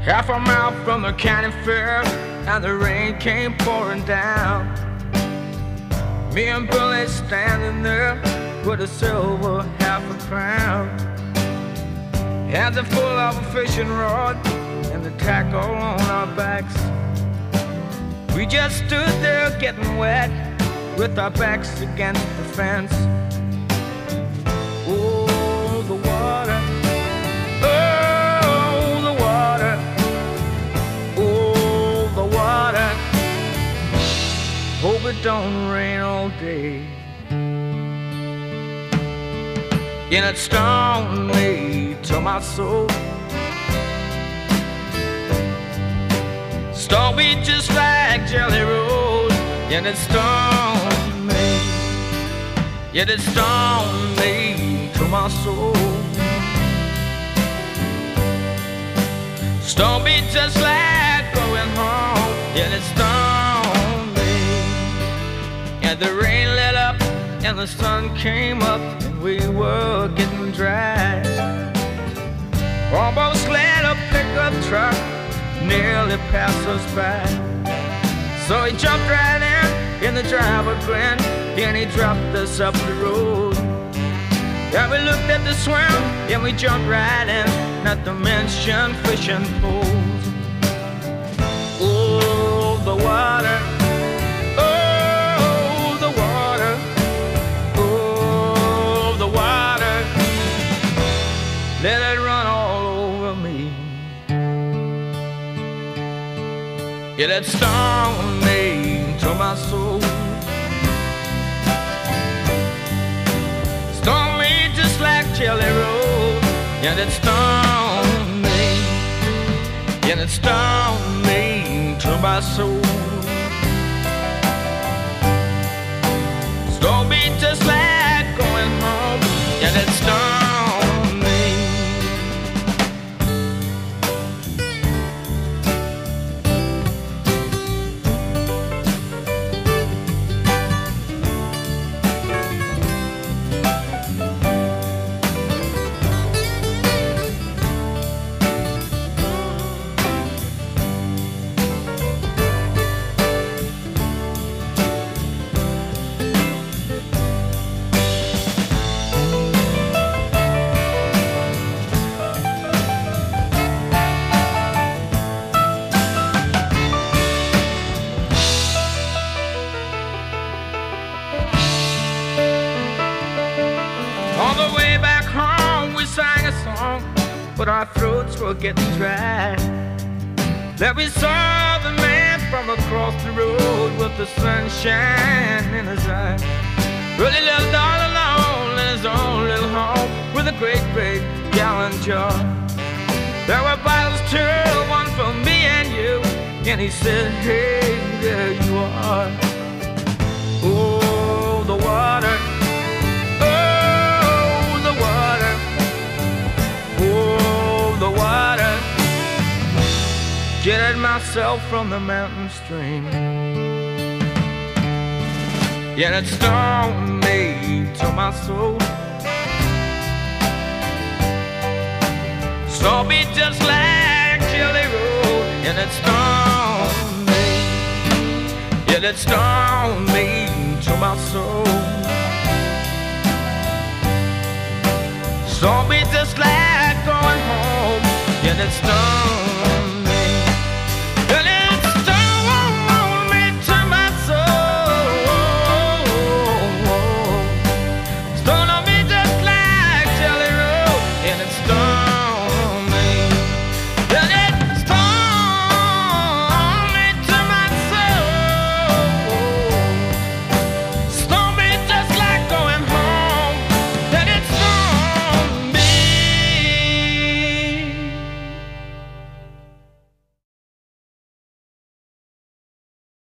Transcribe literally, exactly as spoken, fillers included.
Half a mile from the county fair, and the rain came pouring down. Me and Billy standing there with a silver half a crown. Hands are full of a fishing rod and the tackle on our backs. We just stood there getting wet with our backs against the fence. Oh, the water, oh, the water, oh, the water. Hope it don't rain all day. And it stung me to my soul. Stung me just like Jelly Roll. And it stung me. Yet it stung me to my soul. Stung me just like going home. And it stung me. And the rain let up and the sun came up, and we were getting dry. Almost let a pickup truck nearly pass us by. So he jumped right in, and the driver grinned, and he dropped us up the road. Yeah, we looked at the swim, and we jumped right in, not to mention fishing poles. Oh, the water, oh, the water, oh, the water, let it run all over me. Yeah, that stung me to my soul. Stung me just like Jelly Roll. Yeah, that stung me. Yeah, that stung me to my soul. Stung me just like going home. Yeah, that stung me. On the way back home, we sang a song, but our throats were getting dry. Then we saw the man from across the road with the sunshine in his eye. Really lived all alone in his own little home with a great big gallon jar. There were bottles too, one for me and you, and he said, hey, there you are. Oh, the water, get myself from the mountain stream. Yeah, it stung me to my soul. Stung me just like Jelly Roll. And it stung me. Yeah, it stung me to my soul. Stung me just like going home. Yeah, it stung